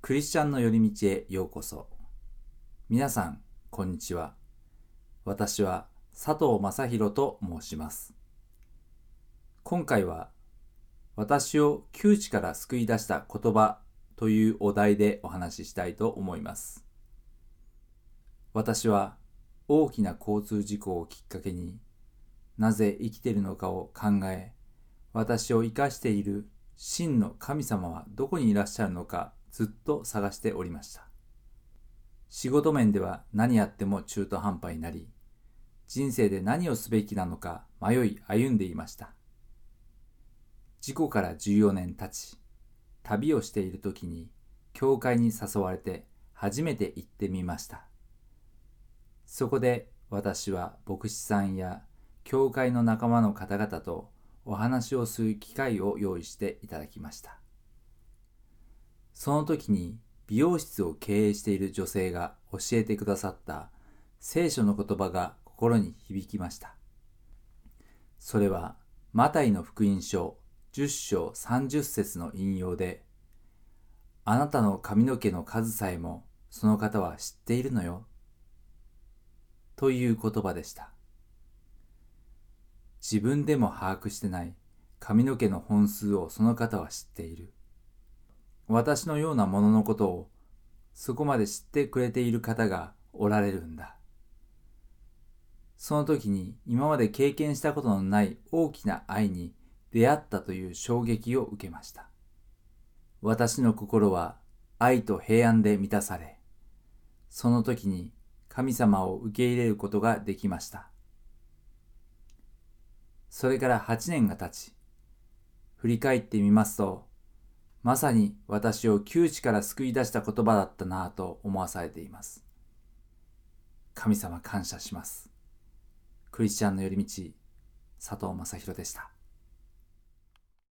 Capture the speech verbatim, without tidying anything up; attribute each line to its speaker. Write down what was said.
Speaker 1: クリスチャンの寄り道へようこそ。皆さん、こんにちは。私は佐藤正宏と申します。今回は、私を窮地から救い出した言葉というお題でお話ししたいと思います。私は大きな交通事故をきっかけに、なぜ生きているのかを考え、私を生かしている真の神様はどこにいらっしゃるのかずっと探しておりました。仕事面では何やっても中途半端になり、人生で何をすべきなのか迷い歩んでいました。事故からじゅうよねん経ち、旅をしている時に教会に誘われて初めて行ってみました。そこで私は牧師さんや教会の仲間の方々とお話をする機会を用意していただきました。その時に美容室を経営している女性が教えてくださった聖書の言葉が心に響きました。それはマタイの福音書じゅっ章さんじゅっ節の引用で、あなたの髪の毛の数さえもその方は知っているのよ、という言葉でした。自分でも把握してない髪の毛の本数をその方は知っている。私のようなもののことをそこまで知ってくれている方がおられるんだ。その時に今まで経験したことのない大きな愛に出会ったという衝撃を受けました。私の心は愛と平安で満たされ、その時に神様を受け入れることができました。それからはちねんが経ち、振り返ってみますと、まさに私を窮地から救い出した言葉だったなぁと思わされています。神様感謝します。クリスチャンの寄り道、佐藤正宏でした。